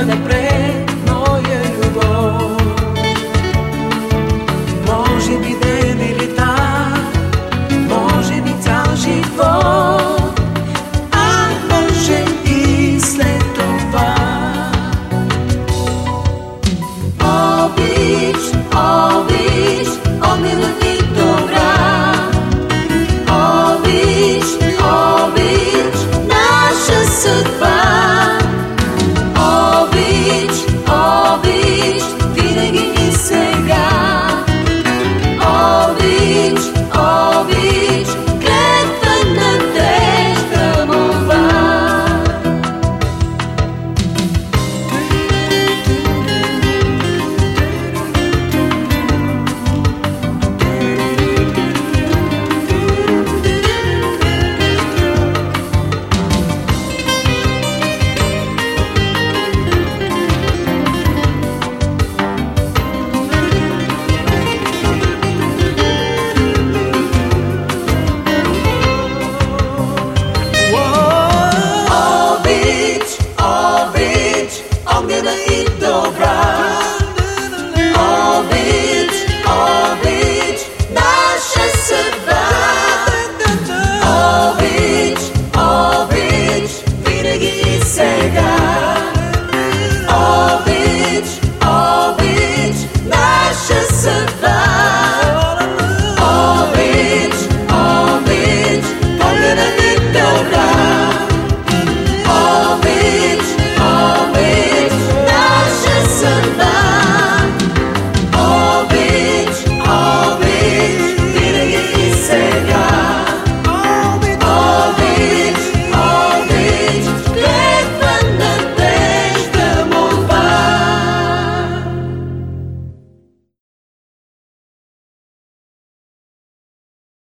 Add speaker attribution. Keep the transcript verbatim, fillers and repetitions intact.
Speaker 1: напред, моя любов. Може би ден или так, може би цял живот, а може и след това. Обич, обич, огнена и добра. Обич, обич, наша съдба. Обич, обич, винаги и сега. Обич, обич, клетва надежда молва. Огнена и добра.